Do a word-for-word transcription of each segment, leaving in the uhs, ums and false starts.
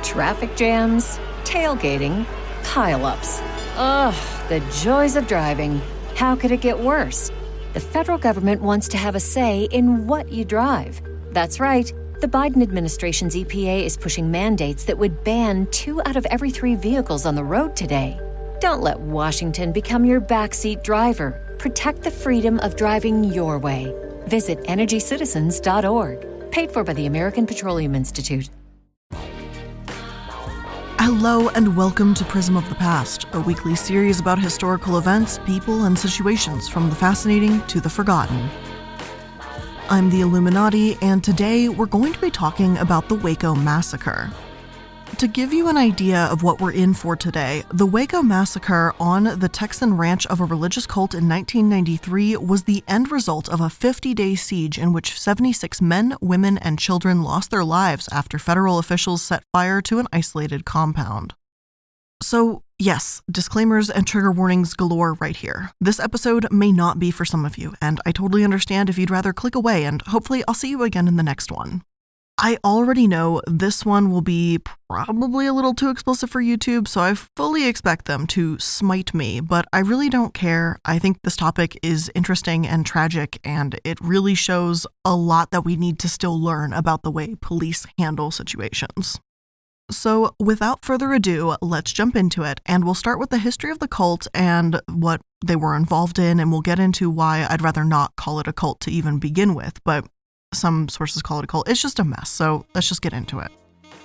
Traffic jams, tailgating, pile-ups. Ugh, the joys of driving. How could it get worse? The federal government wants to have a say in what you drive. That's right. The Biden administration's E P A is pushing mandates that would ban two out of every three vehicles on the road today. Don't let Washington become your backseat driver. Protect the freedom of driving your way. Visit energy citizens dot org. Paid for by the American Petroleum Institute. Hello and welcome to Prism of the Past, a weekly series about historical events, people, and situations from the fascinating to the forgotten. I'm the Illuminati, and today we're going to be talking about the Waco Massacre. To give you an idea of what we're in for today, the Waco Massacre on the Texan ranch of a religious cult in nineteen ninety-three was the end result of a fifty-day siege in which seventy-six men, women, and children lost their lives after federal officials set fire to an isolated compound. So, yes, disclaimers and trigger warnings galore right here. This episode may not be for some of you, and I totally understand if you'd rather click away, and hopefully I'll see you again in the next one. I already know this one will be probably a little too explicit for YouTube, so I fully expect them to smite me, but I really don't care. I think this topic is interesting and tragic, and it really shows a lot that we need to still learn about the way police handle situations. So without further ado, let's jump into it, and we'll start with the history of the cult and what they were involved in, and we'll get into why I'd rather not call it a cult to even begin with, but some sources call it a cult. It's just a mess, so let's just get into it.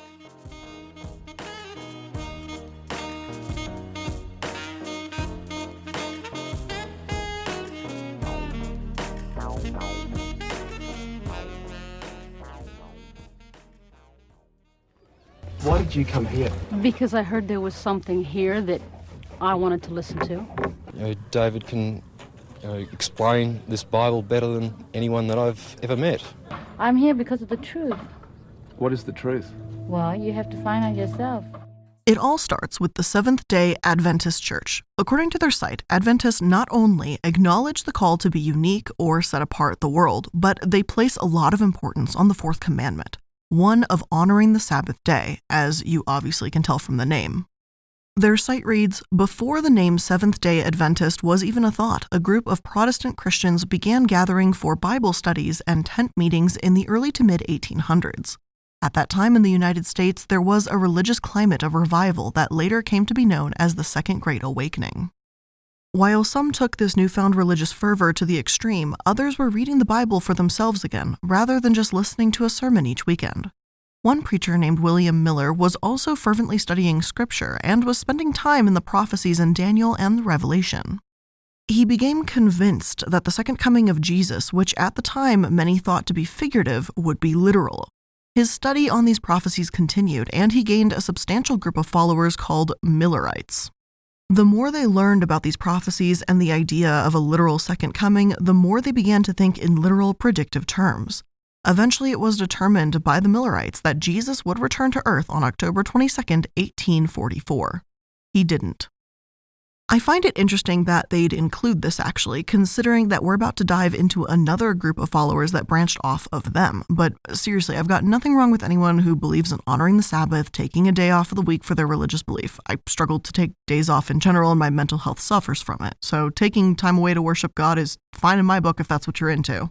Why did you come here? Because I heard there was something here that I wanted to listen to. You know, David can you know, explain this Bible better than anyone that I've ever met. I'm here because of the truth. What is the truth? Well, you have to find out yourself. It all starts with the Seventh-day Adventist Church. According to their site, Adventists not only acknowledge the call to be unique or set apart the world, but they place a lot of importance on the fourth commandment, one of honoring the Sabbath day, as you obviously can tell from the name. Their site reads, before the name Seventh-day Adventist was even a thought, a group of Protestant Christians began gathering for Bible studies and tent meetings in the early to mid eighteen hundreds. At that time in the United States, there was a religious climate of revival that later came to be known as the Second Great Awakening. While some took this newfound religious fervor to the extreme, others were reading the Bible for themselves again, rather than just listening to a sermon each weekend. One preacher named William Miller was also fervently studying Scripture and was spending time in the prophecies in Daniel and the Revelation. He became convinced that the second coming of Jesus, which at the time many thought to be figurative, would be literal. His study on these prophecies continued, and he gained a substantial group of followers called Millerites. The more they learned about these prophecies and the idea of a literal second coming, the more they began to think in literal predictive terms. Eventually, it was determined by the Millerites that Jesus would return to Earth on October twenty-second, eighteen forty-four. He didn't. I find it interesting that they'd include this actually, considering that we're about to dive into another group of followers that branched off of them. But seriously, I've got nothing wrong with anyone who believes in honoring the Sabbath, taking a day off of the week for their religious belief. I struggle to take days off in general, and my mental health suffers from it. So taking time away to worship God is fine in my book if that's what you're into.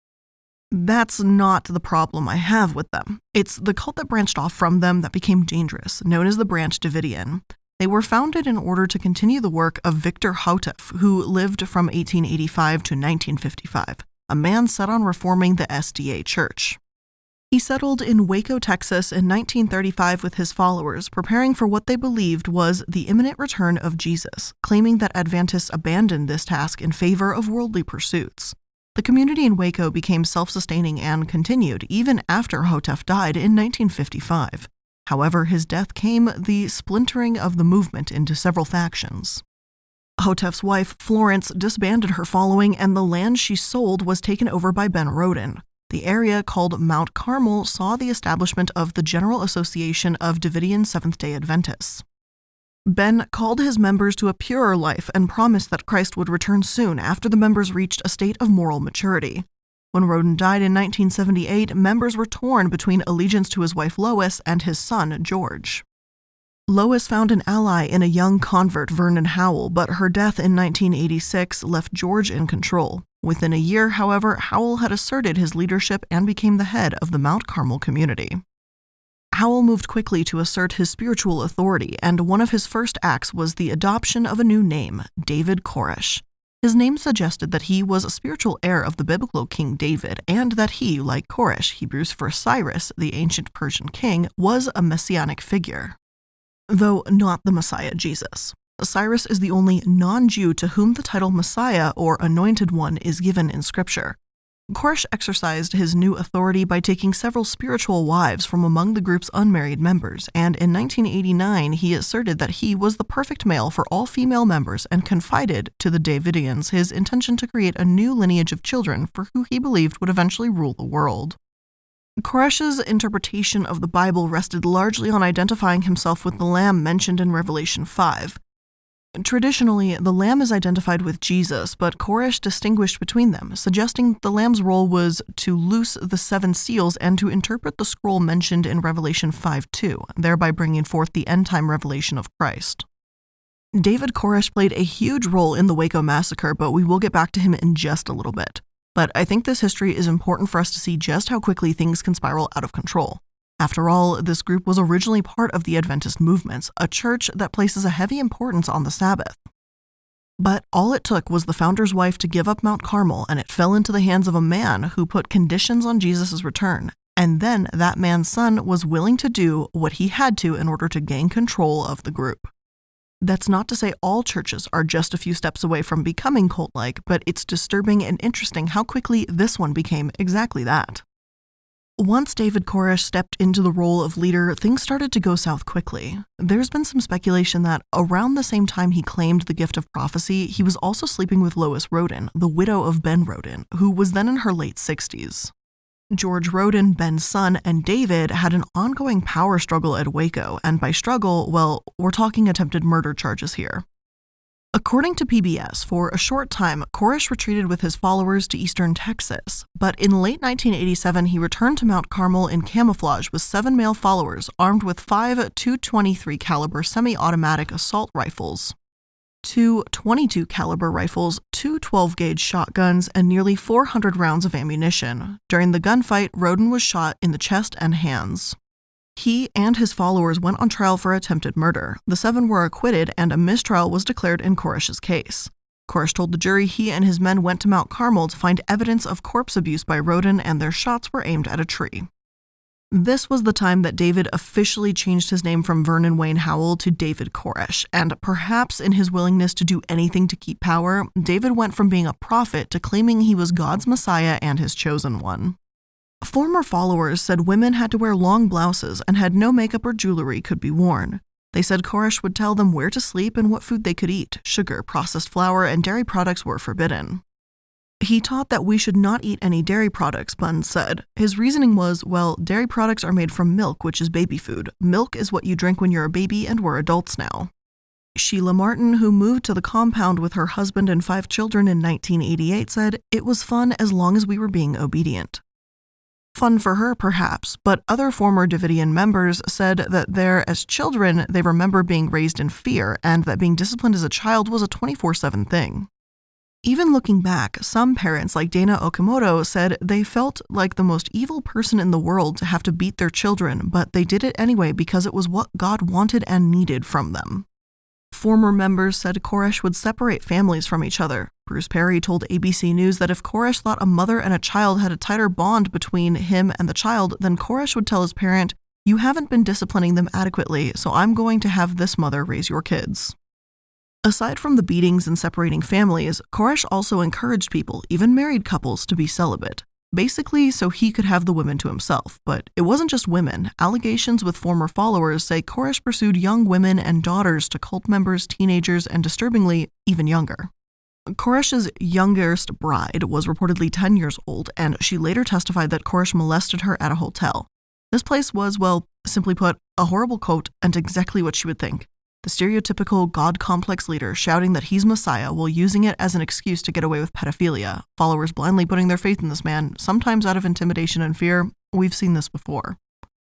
That's not the problem I have with them. It's the cult that branched off from them that became dangerous, known as the Branch Davidian. They were founded in order to continue the work of Victor Houteff, who lived from eighteen eighty-five to nineteen fifty-five, a man set on reforming the S D A Church. He settled in Waco, Texas in nineteen thirty-five with his followers, preparing for what they believed was the imminent return of Jesus, claiming that Adventists abandoned this task in favor of worldly pursuits. The community in Waco became self-sustaining and continued even after Houteff died in nineteen fifty-five. However, his death came the splintering of the movement into several factions. Houteff's wife, Florence, disbanded her following, and the land she sold was taken over by Ben Roden. The area called Mount Carmel saw the establishment of the General Association of Davidian Seventh-day Adventists. Ben called his members to a purer life and promised that Christ would return soon after the members reached a state of moral maturity. When Roden died in nineteen seventy-eight, members were torn between allegiance to his wife Lois and his son George. Lois found an ally in a young convert, Vernon Howell, but her death in nineteen eighty-six left George in control. Within a year, however, Howell had asserted his leadership and became the head of the Mount Carmel community. Howell moved quickly to assert his spiritual authority, and one of his first acts was the adoption of a new name, David Koresh. His name suggested that he was a spiritual heir of the biblical King David, and that he, like Koresh, Hebrews for Cyrus, the ancient Persian king, was a messianic figure. Though not the Messiah Jesus. Cyrus is the only non-Jew to whom the title Messiah or Anointed One is given in Scripture. Koresh exercised his new authority by taking several spiritual wives from among the group's unmarried members, and in nineteen eighty-nine he asserted that he was the perfect male for all female members and confided to the Davidians his intention to create a new lineage of children for who he believed would eventually rule the world. Koresh's interpretation of the Bible rested largely on identifying himself with the lamb mentioned in Revelation five. Traditionally, the lamb is identified with Jesus, but Koresh distinguished between them, suggesting that the lamb's role was to loose the seven seals and to interpret the scroll mentioned in Revelation five two, thereby bringing forth the end-time revelation of Christ. David Koresh played a huge role in the Waco massacre, but we will get back to him in just a little bit. But I think this history is important for us to see just how quickly things can spiral out of control. After all, this group was originally part of the Adventist movements, a church that places a heavy importance on the Sabbath. But all it took was the founder's wife to give up Mount Carmel, and it fell into the hands of a man who put conditions on Jesus' return. And then that man's son was willing to do what he had to in order to gain control of the group. That's not to say all churches are just a few steps away from becoming cult-like, but it's disturbing and interesting how quickly this one became exactly that. Once David Koresh stepped into the role of leader, things started to go south quickly. There's been some speculation that around the same time he claimed the gift of prophecy, he was also sleeping with Lois Roden, the widow of Ben Roden, who was then in her late sixties. George Roden, Ben's son, and David had an ongoing power struggle at Waco, and by struggle, well, we're talking attempted murder charges here. According to P B S, for a short time, Koresh retreated with his followers to eastern Texas, but in late nineteen eighty-seven he returned to Mount Carmel in camouflage with seven male followers armed with five two twenty-three caliber semi-automatic assault rifles, two twenty-two caliber rifles, two twelve gauge shotguns, and nearly four hundred rounds of ammunition. During the gunfight, Roden was shot in the chest and hands. He and his followers went on trial for attempted murder. The seven were acquitted, and a mistrial was declared in Koresh's case. Koresh told the jury he and his men went to Mount Carmel to find evidence of corpse abuse by Roden, and their shots were aimed at a tree. This was the time that David officially changed his name from Vernon Wayne Howell to David Koresh, and perhaps in his willingness to do anything to keep power, David went from being a prophet to claiming he was God's Messiah and his chosen one. Former followers said women had to wear long blouses and had no makeup or jewelry could be worn. They said Koresh would tell them where to sleep and what food they could eat. Sugar, processed flour, and dairy products were forbidden. He taught that we should not eat any dairy products, Bunn said. His reasoning was, well, dairy products are made from milk, which is baby food. Milk is what you drink when you're a baby, and we're adults now. Sheila Martin, who moved to the compound with her husband and five children in nineteen eighty-eight, said, "It was fun as long as we were being obedient." Fun for her, perhaps, but other former Davidian members said that there, as children, they remember being raised in fear and that being disciplined as a child was a twenty-four seven thing. Even looking back, some parents like Dana Okamoto said they felt like the most evil person in the world to have to beat their children, but they did it anyway because it was what God wanted and needed from them. Former members said Koresh would separate families from each other. Bruce Perry told A B C News that if Koresh thought a mother and a child had a tighter bond between him and the child, then Koresh would tell his parent, "You haven't been disciplining them adequately, so I'm going to have this mother raise your kids." Aside from the beatings and separating families, Koresh also encouraged people, even married couples, to be celibate. Basically, so he could have the women to himself. But it wasn't just women. Allegations with former followers say Koresh pursued young women and daughters to cult members, teenagers, and disturbingly, even younger. Koresh's youngest bride was reportedly ten years old, and she later testified that Koresh molested her at a hotel. This place was, well, simply put, a horrible quote and exactly what she would think. the stereotypical God complex leader shouting that he's Messiah while using it as an excuse to get away with pedophilia, followers blindly putting their faith in this man, sometimes out of intimidation and fear. We've seen this before.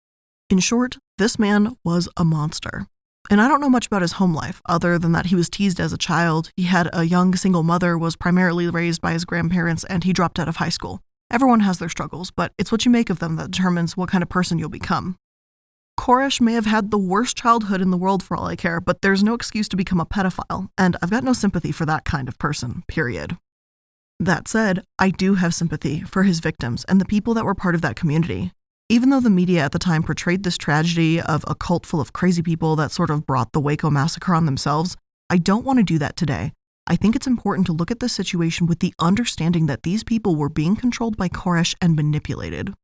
In short, this man was a monster. And I don't know much about his home life, other than that he was teased as a child, he had a young single mother, was primarily raised by his grandparents, and he dropped out of high school. Everyone has their struggles, but it's what you make of them that determines what kind of person you'll become. Koresh may have had the worst childhood in the world for all I care, but there's no excuse to become a pedophile, and I've got no sympathy for that kind of person, period. That said, I do have sympathy for his victims and the people that were part of that community. Even though the media at the time portrayed this tragedy of a cult full of crazy people that sort of brought the Waco massacre on themselves, I don't want to do that today. I think it's important to look at this situation with the understanding that these people were being controlled by Koresh and manipulated.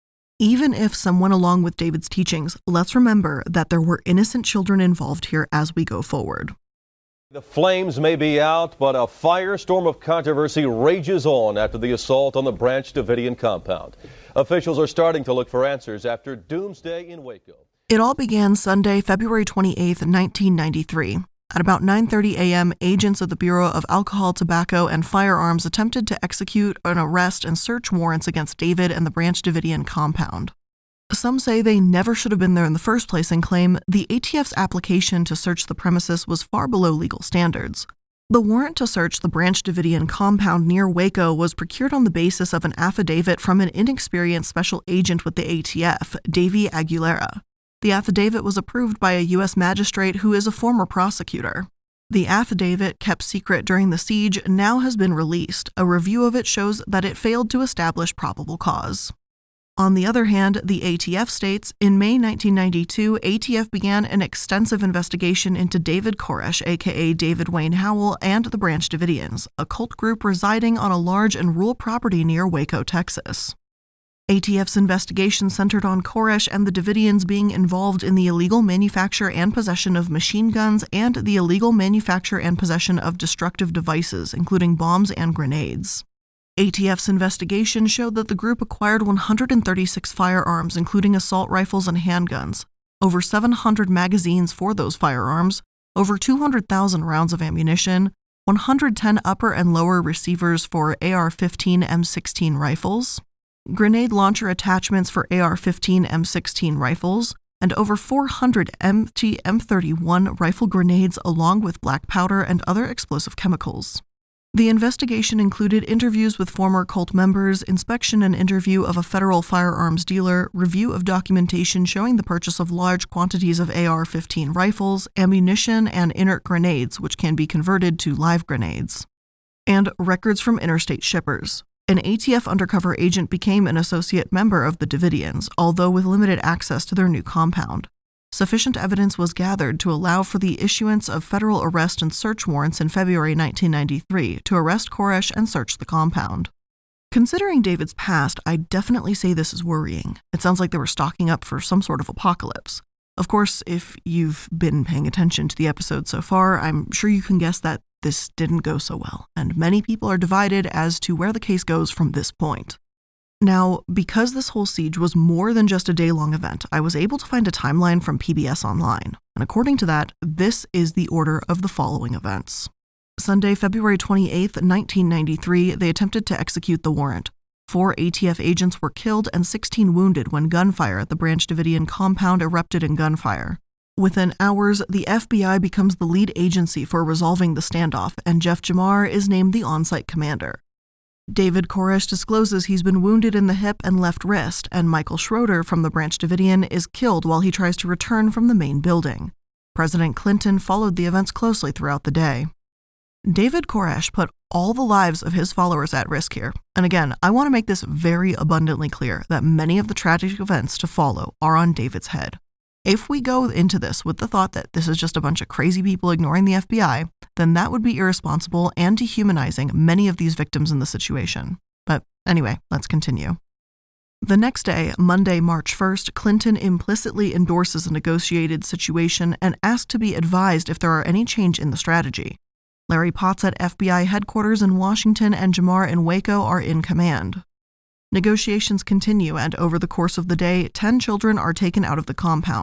Even if some went along with David's teachings, let's remember that there were innocent children involved here as we go forward. The flames may be out, but a firestorm of controversy rages on after the assault on the Branch Davidian compound. Officials are starting to look for answers after doomsday in Waco. It all began Sunday, February twenty-eighth, nineteen ninety-three. At about nine thirty a.m., agents of the Bureau of Alcohol, Tobacco, and Firearms attempted to execute an arrest and search warrants against David and the Branch Davidian compound. Some say they never should have been there in the first place and claim the A T F's application to search the premises was far below legal standards. The warrant to search the Branch Davidian compound near Waco was procured on the basis of an affidavit from an inexperienced special agent with the A T F, Davy Aguilera. The affidavit was approved by a U S magistrate who is a former prosecutor. The affidavit, kept secret during the siege, now has been released. A review of it shows that it failed to establish probable cause. On the other hand, the A T F states, in May nineteen ninety-two, A T F began an extensive investigation into David Koresh, aka David Wayne Howell, and the Branch Davidians, a cult group residing on a large and rural property near Waco, Texas. A T F's investigation centered on Koresh and the Davidians being involved in the illegal manufacture and possession of machine guns and the illegal manufacture and possession of destructive devices, including bombs and grenades. A T F's investigation showed that the group acquired one hundred thirty-six firearms, including assault rifles and handguns, over seven hundred magazines for those firearms, over two hundred thousand rounds of ammunition, one hundred ten upper and lower receivers for A R fifteen M sixteen rifles, grenade launcher attachments for A R fifteen M sixteen rifles, and over four hundred empty M thirty-one rifle grenades along with black powder and other explosive chemicals. The investigation included interviews with former cult members, inspection and interview of a federal firearms dealer, review of documentation showing the purchase of large quantities of A R fifteen rifles, ammunition, and inert grenades, which can be converted to live grenades, and records from interstate shippers. An A T F undercover agent became an associate member of the Davidians, although with limited access to their new compound. Sufficient evidence was gathered to allow for the issuance of federal arrest and search warrants in February nineteen ninety-three to arrest Koresh and search the compound. Considering David's past, I definitely say this is worrying. It sounds like they were stocking up for some sort of apocalypse. Of course, if you've been paying attention to the episode so far, I'm sure you can guess that this didn't go so well, and many people are divided as to where the case goes from this point. Now, because this whole siege was more than just a day-long event, I was able to find a timeline from P B S Online, and according to that, this is the order of the following events. Sunday, February twenty-eighth, nineteen ninety-three, they attempted to execute the warrant. Four A T F agents were killed and sixteen wounded when gunfire at the Branch Davidian compound erupted in gunfire. Within hours, the F B I becomes the lead agency for resolving the standoff, and Jeff Jamar is named the on-site commander. David Koresh discloses he's been wounded in the hip and left wrist, and Michael Schroeder from the Branch Davidian is killed while he tries to return from the main building. President Clinton followed the events closely throughout the day. David Koresh put all the lives of his followers at risk here, and again, I want to make this very abundantly clear that many of the tragic events to follow are on David's head. If we go into this with the thought that this is just a bunch of crazy people ignoring the F B I, then that would be irresponsible and dehumanizing many of these victims in the situation. But anyway, let's continue. The next day, Monday, March first, Clinton implicitly endorses a negotiated situation and asks to be advised if there are any change in the strategy. Larry Potts at F B I headquarters in Washington and Jamar in Waco are in command. Negotiations continue, and over the course of the day, ten children are taken out of the compound.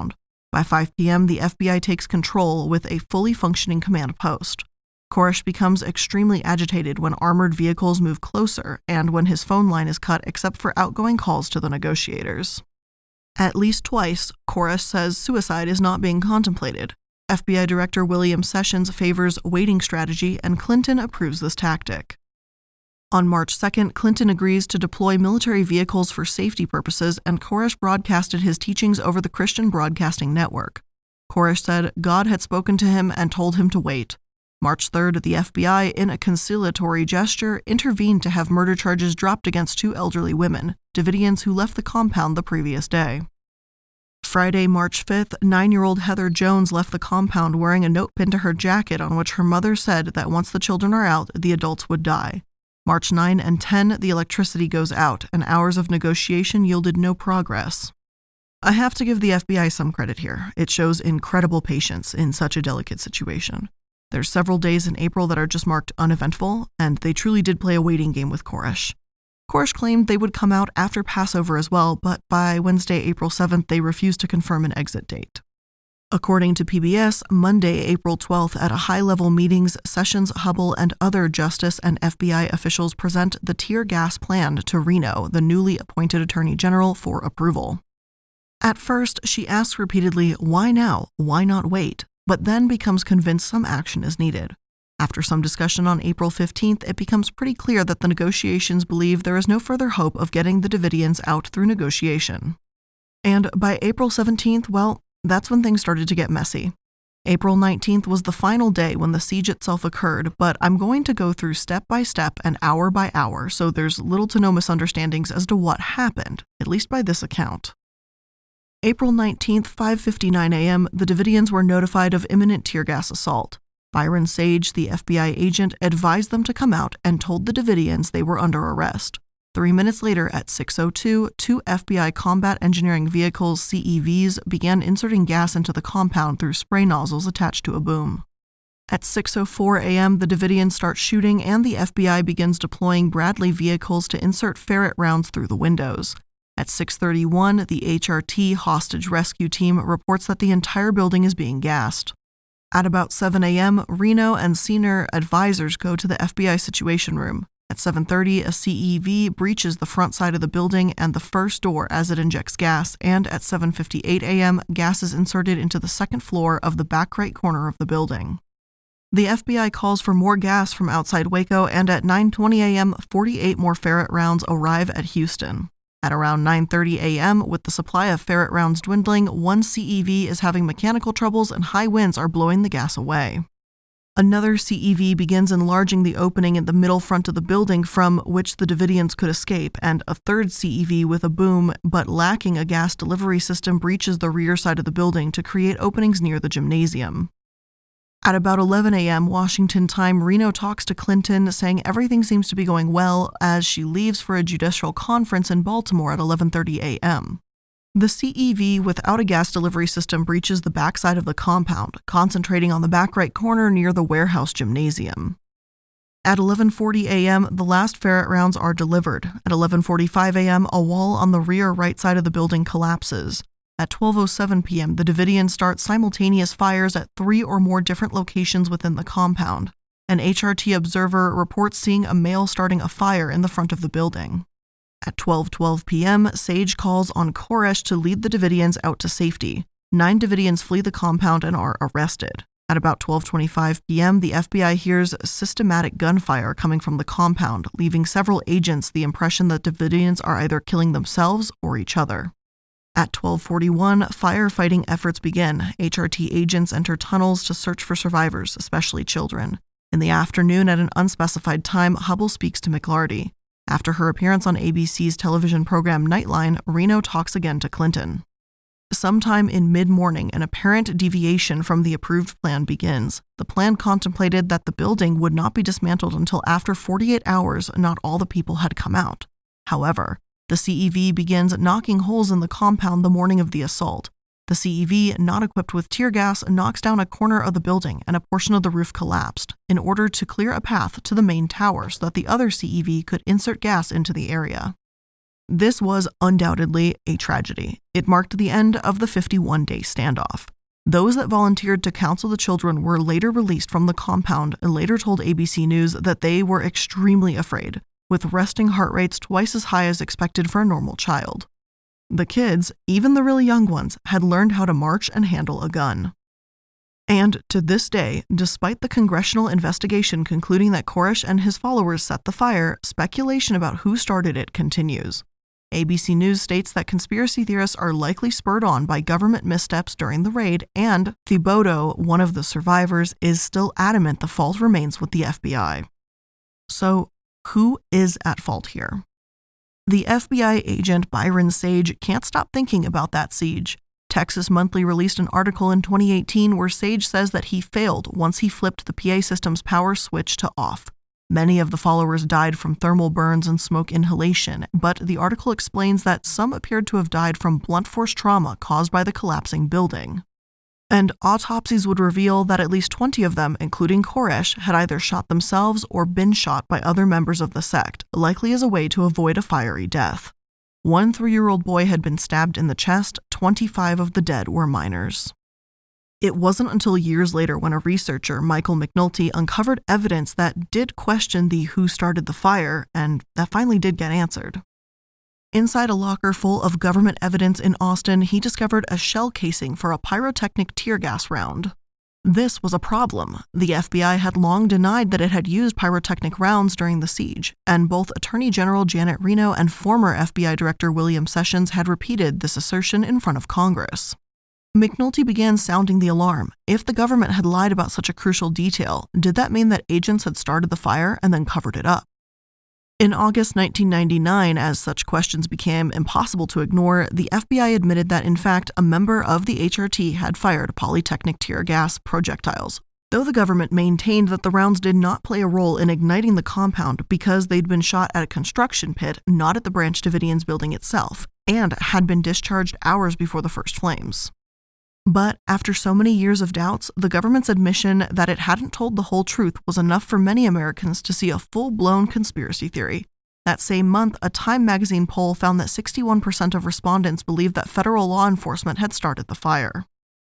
By five p.m., the F B I takes control with a fully functioning command post. Koresh becomes extremely agitated when armored vehicles move closer and when his phone line is cut except for outgoing calls to the negotiators. At least twice, Koresh says suicide is not being contemplated. F B I Director William Sessions favors waiting strategy, and Clinton approves this tactic. On March second, Clinton agrees to deploy military vehicles for safety purposes, and Koresh broadcasted his teachings over the Christian Broadcasting Network. Koresh said God had spoken to him and told him to wait. March third, the F B I, in a conciliatory gesture, intervened to have murder charges dropped against two elderly women, Davidians who left the compound the previous day. Friday, March fifth, nine-year-old Heather Jones left the compound wearing a note pinned to her jacket on which her mother said that once the children are out, the adults would die. March ninth and tenth, the electricity goes out, and hours of negotiation yielded no progress. I have to give the F B I some credit here. It shows incredible patience in such a delicate situation. There's several days in April that are just marked uneventful, and they truly did play a waiting game with Koresh. Koresh claimed they would come out after Passover as well, but by Wednesday, April seventh, they refused to confirm an exit date. According to P B S, Monday, April twelfth, at a high-level meetings, Sessions, Hubbell, and other Justice and F B I officials present the tear gas plan to Reno, the newly appointed Attorney General, for approval. At first, she asks repeatedly, why now? Why not wait? But then becomes convinced some action is needed. After some discussion on April fifteenth, it becomes pretty clear that the negotiations believe there is no further hope of getting the Davidians out through negotiation. And by April seventeenth, well, that's when things started to get messy. April nineteenth was the final day when the siege itself occurred, but I'm going to go through step by step and hour by hour so there's little to no misunderstandings as to what happened, at least by this account. April nineteenth, five fifty-nine a.m., the Davidians were notified of imminent tear gas assault. Byron Sage, the F B I agent, advised them to come out and told the Davidians they were under arrest. Three minutes later, at six oh two, two F B I Combat Engineering Vehicles, C E Vs, began inserting gas into the compound through spray nozzles attached to a boom. At six oh four a.m., the Davidians start shooting, and the F B I begins deploying Bradley vehicles to insert ferret rounds through the windows. At six thirty-one, the H R T hostage rescue team reports that the entire building is being gassed. At about seven a.m., Reno and senior advisors go to the F B I Situation Room. At seven thirty, a C E V breaches the front side of the building and the first door as it injects gas, and at seven fifty-eight a.m., gas is inserted into the second floor of the back right corner of the building. The F B I calls for more gas from outside Waco, and at nine twenty a.m., forty-eight more ferret rounds arrive at Houston. At around nine thirty a.m., with the supply of ferret rounds dwindling, one C E V is having mechanical troubles and high winds are blowing the gas away. Another C E V begins enlarging the opening in the middle front of the building from which the Davidians could escape, and a third C E V with a boom but lacking a gas delivery system breaches the rear side of the building to create openings near the gymnasium. At about eleven a.m. Washington time, Reno talks to Clinton, saying everything seems to be going well as she leaves for a judicial conference in Baltimore at eleven thirty a.m. The C E V without a gas delivery system breaches the backside of the compound, concentrating on the back right corner near the warehouse gymnasium. At eleven forty a.m., the last ferret rounds are delivered. At eleven forty-five a.m., a wall on the rear right side of the building collapses. At twelve oh seven p.m., the Davidians start simultaneous fires at three or more different locations within the compound. An H R T observer reports seeing a male starting a fire in the front of the building. At twelve twelve p.m., Sage calls on Koresh to lead the Davidians out to safety. Nine Davidians flee the compound and are arrested. At about twelve twenty-five p.m., the F B I hears systematic gunfire coming from the compound, leaving several agents the impression that Davidians are either killing themselves or each other. At twelve forty-one, firefighting efforts begin. H R T agents enter tunnels to search for survivors, especially children. In the afternoon, at an unspecified time, Hubbell speaks to McLarty. After her appearance on A B C's television program Nightline, Reno talks again to Clinton. Sometime in mid-morning, an apparent deviation from the approved plan begins. The plan contemplated that the building would not be dismantled until after forty-eight hours not all the people had come out. However, the C E V begins knocking holes in the compound the morning of the assault. The C E V, not equipped with tear gas, knocks down a corner of the building and a portion of the roof collapsed in order to clear a path to the main tower so that the other C E V could insert gas into the area. This was undoubtedly a tragedy. It marked the end of the fifty-one-day standoff. Those that volunteered to counsel the children were later released from the compound and later told A B C News that they were extremely afraid, with resting heart rates twice as high as expected for a normal child. The kids, even the really young ones, had learned how to march and handle a gun. And to this day, despite the congressional investigation concluding that Koresh and his followers set the fire, speculation about who started it continues. A B C News states that conspiracy theorists are likely spurred on by government missteps during the raid, and Thibodeau, one of the survivors, is still adamant the fault remains with the F B I. So, who is at fault here? The F B I agent Byron Sage can't stop thinking about that siege. Texas Monthly released an article in twenty eighteen where Sage says that he failed once he flipped the P A system's power switch to off. Many of the followers died from thermal burns and smoke inhalation, but the article explains that some appeared to have died from blunt force trauma caused by the collapsing building. And autopsies would reveal that at least twenty of them, including Koresh, had either shot themselves or been shot by other members of the sect, likely as a way to avoid a fiery death. One three-year-old boy had been stabbed in the chest, twenty-five of the dead were minors. It wasn't until years later when a researcher, Michael McNulty, uncovered evidence that did question the who started the fire, and that finally did get answered. Inside a locker full of government evidence in Austin, he discovered a shell casing for a pyrotechnic tear gas round. This was a problem. The F B I had long denied that it had used pyrotechnic rounds during the siege, and both Attorney General Janet Reno and former F B I Director William Sessions had repeated this assertion in front of Congress. McNulty began sounding the alarm. If the government had lied about such a crucial detail, did that mean that agents had started the fire and then covered it up? In August nineteen ninety-nine, as such questions became impossible to ignore, the F B I admitted that, in fact, a member of the H R T had fired polytechnic tear gas projectiles, though the government maintained that the rounds did not play a role in igniting the compound because they'd been shot at a construction pit, not at the Branch Davidians building itself, and had been discharged hours before the first flames. But after so many years of doubts, the government's admission that it hadn't told the whole truth was enough for many Americans to see a full-blown conspiracy theory. That same month, a Time magazine poll found that sixty-one percent of respondents believed that federal law enforcement had started the fire.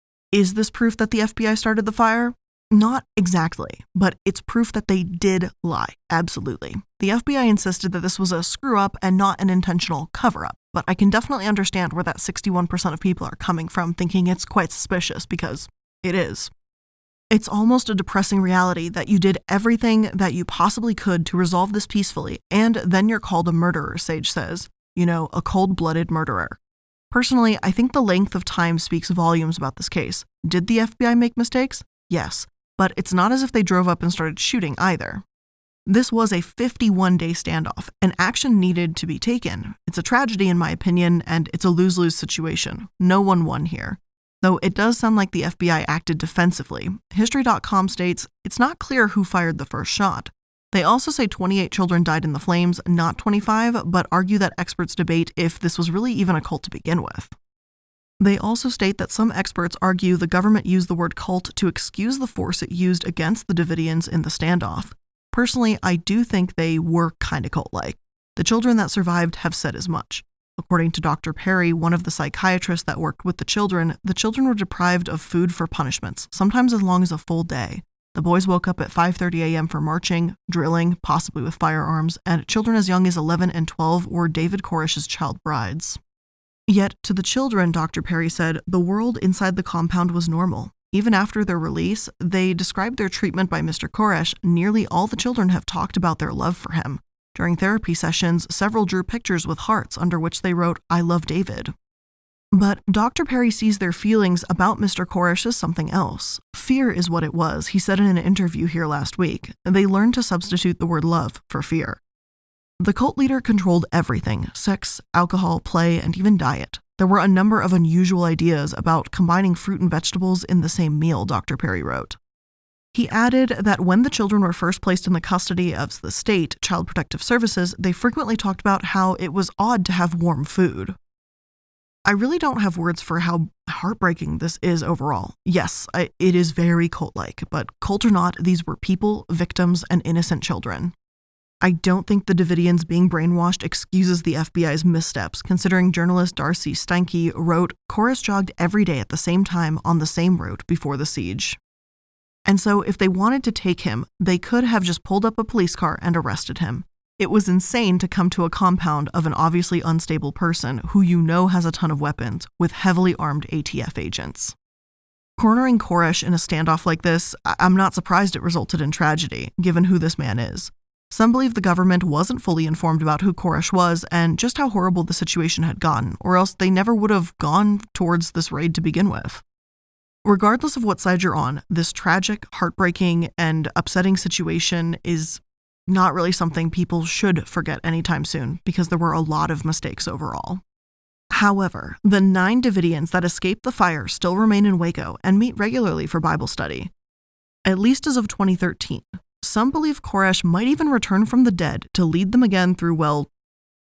Is this proof that the F B I started the fire? Not exactly, but it's proof that they did lie, absolutely. The F B I insisted that this was a screw-up and not an intentional cover-up, but I can definitely understand where that sixty-one percent of people are coming from thinking it's quite suspicious, because it is. It's almost a depressing reality that you did everything that you possibly could to resolve this peacefully, and then you're called a murderer, Sage says. You know, a cold-blooded murderer. Personally, I think the length of time speaks volumes about this case. Did the F B I make mistakes? Yes. But it's not as if they drove up and started shooting either. This was a fifty-one-day standoff, and action needed to be taken. It's a tragedy in my opinion, and it's a lose-lose situation. No one won here. Though it does sound like the F B I acted defensively. History dot com states, it's not clear who fired the first shot. They also say twenty-eight children died in the flames, not twenty-five, but argue that experts debate if this was really even a cult to begin with. They also state that some experts argue the government used the word cult to excuse the force it used against the Davidians in the standoff. Personally, I do think they were kind of cult-like. The children that survived have said as much. According to Doctor Perry, one of the psychiatrists that worked with the children, the children were deprived of food for punishments, sometimes as long as a full day. The boys woke up at five thirty a.m. for marching, drilling, possibly with firearms, and children as young as eleven and twelve were David Koresh's child brides. Yet, to the children, Doctor Perry said, the world inside the compound was normal. Even after their release, they described their treatment by Mister Koresh. Nearly all the children have talked about their love for him. During therapy sessions, several drew pictures with hearts under which they wrote, I love David. But Doctor Perry sees their feelings about Mister Koresh as something else. Fear is what it was, he said in an interview here last week. They learned to substitute the word love for fear. The cult leader controlled everything: sex, alcohol, play, and even diet. There were a number of unusual ideas about combining fruit and vegetables in the same meal, Doctor Perry wrote. He added that when the children were first placed in the custody of the state, Child Protective Services, they frequently talked about how it was odd to have warm food. I really don't have words for how heartbreaking this is overall. Yes, I, it is very cult-like, but cult or not, these were people, victims, and innocent children. I don't think the Davidians being brainwashed excuses the F B I's missteps, considering journalist Darcy Steinke wrote, Koresh jogged every day at the same time on the same route before the siege. And so if they wanted to take him, they could have just pulled up a police car and arrested him. It was insane to come to a compound of an obviously unstable person who you know has a ton of weapons with heavily armed A T F agents. Cornering Koresh in a standoff like this, I'm not surprised it resulted in tragedy, given who this man is. Some believe the government wasn't fully informed about who Koresh was and just how horrible the situation had gotten, or else they never would have gone towards this raid to begin with. Regardless of what side you're on, this tragic, heartbreaking, and upsetting situation is not really something people should forget anytime soon, because there were a lot of mistakes overall. However, the nine Davidians that escaped the fire still remain in Waco and meet regularly for Bible study. At least as of twenty thirteen. Some believe Koresh might even return from the dead to lead them again through, well,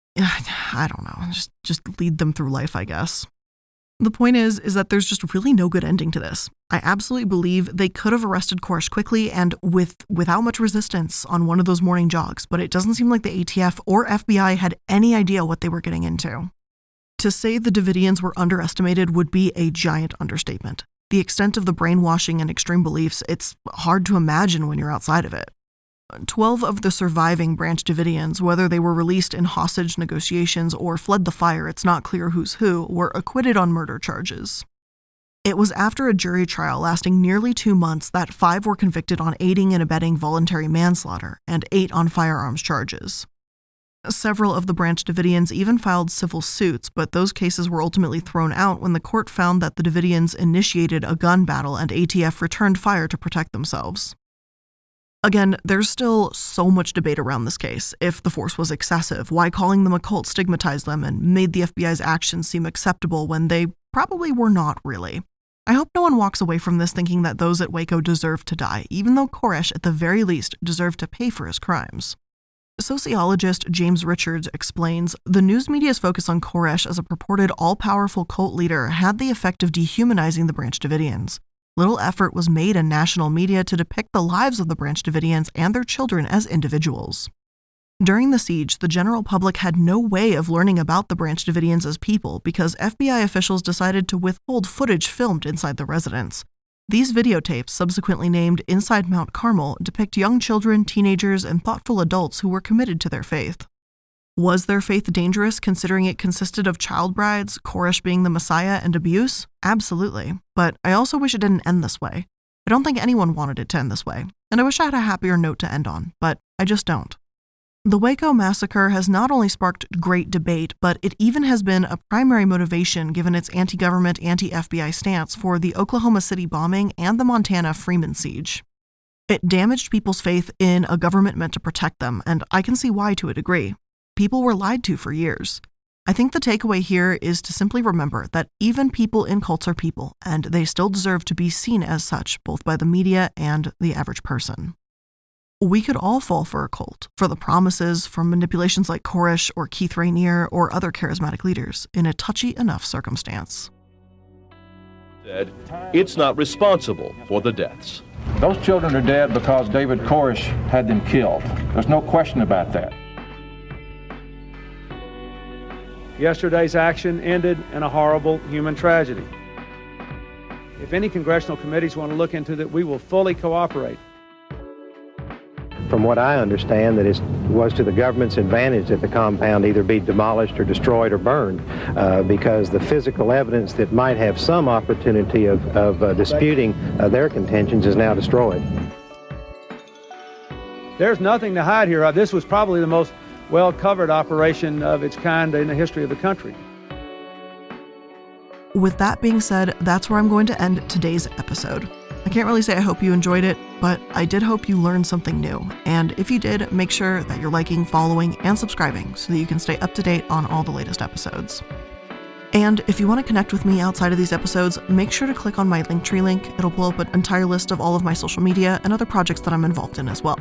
I don't know, just, just lead them through life, I guess. The point is, is that there's just really no good ending to this. I absolutely believe they could have arrested Koresh quickly and with without much resistance on one of those morning jogs, but it doesn't seem like the A T F or F B I had any idea what they were getting into. To say the Davidians were underestimated would be a giant understatement. The extent of the brainwashing and extreme beliefs, it's hard to imagine when you're outside of it. Twelve of the surviving Branch Davidians, whether they were released in hostage negotiations or fled the fire, it's not clear who's who, were acquitted on murder charges. It was after a jury trial lasting nearly two months that five were convicted on aiding and abetting voluntary manslaughter and eight on firearms charges. Several of the Branch Davidians even filed civil suits, but those cases were ultimately thrown out when the court found that the Davidians initiated a gun battle and A T F returned fire to protect themselves. Again, there's still so much debate around this case. If the force was excessive, why calling them a cult stigmatized them and made the F B I's actions seem acceptable when they probably were not really. I hope no one walks away from this thinking that those at Waco deserve to die, even though Koresh, at the very least, deserved to pay for his crimes. Sociologist James Richards explains, the news media's focus on Koresh as a purported all-powerful cult leader had the effect of dehumanizing the Branch Davidians. Little effort was made in national media to depict the lives of the Branch Davidians and their children as individuals. During the siege, the general public had no way of learning about the Branch Davidians as people because F B I officials decided to withhold footage filmed inside the residence. These videotapes, subsequently named Inside Mount Carmel, depict young children, teenagers, and thoughtful adults who were committed to their faith. Was their faith dangerous considering it consisted of child brides, Koresh being the Messiah, and abuse? Absolutely. But I also wish it didn't end this way. I don't think anyone wanted it to end this way, and I wish I had a happier note to end on, but I just don't. The Waco massacre has not only sparked great debate, but it even has been a primary motivation given its anti-government, anti-F B I stance for the Oklahoma City bombing and the Montana Freeman siege. It damaged people's faith in a government meant to protect them, and I can see why to a degree. People were lied to for years. I think the takeaway here is to simply remember that even people in cults are people, and they still deserve to be seen as such, both by the media and the average person. We could all fall for a cult, for the promises, from manipulations like Koresh or Keith Rainier or other charismatic leaders, in a touchy enough circumstance. Said it's not responsible for the deaths. Those children are dead because David Koresh had them killed. There's no question about that. Yesterday's action ended in a horrible human tragedy. If any congressional committees want to look into that, we will fully cooperate. From what I understand, that it was to the government's advantage that the compound either be demolished or destroyed or burned, uh, because the physical evidence that might have some opportunity of, of uh, disputing uh, their contentions is now destroyed. There's nothing to hide here. This was probably the most well-covered operation of its kind in the history of the country. With that being said, that's where I'm going to end today's episode. I can't really say I hope you enjoyed it, but I did hope you learned something new. And if you did, make sure that you're liking, following, and subscribing so that you can stay up to date on all the latest episodes. And if you want to connect with me outside of these episodes, make sure to click on my Linktree link. It'll pull up an entire list of all of my social media and other projects that I'm involved in as well.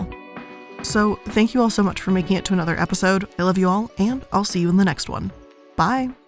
So thank you all so much for making it to another episode. I love you all, and I'll see you in the next one. Bye!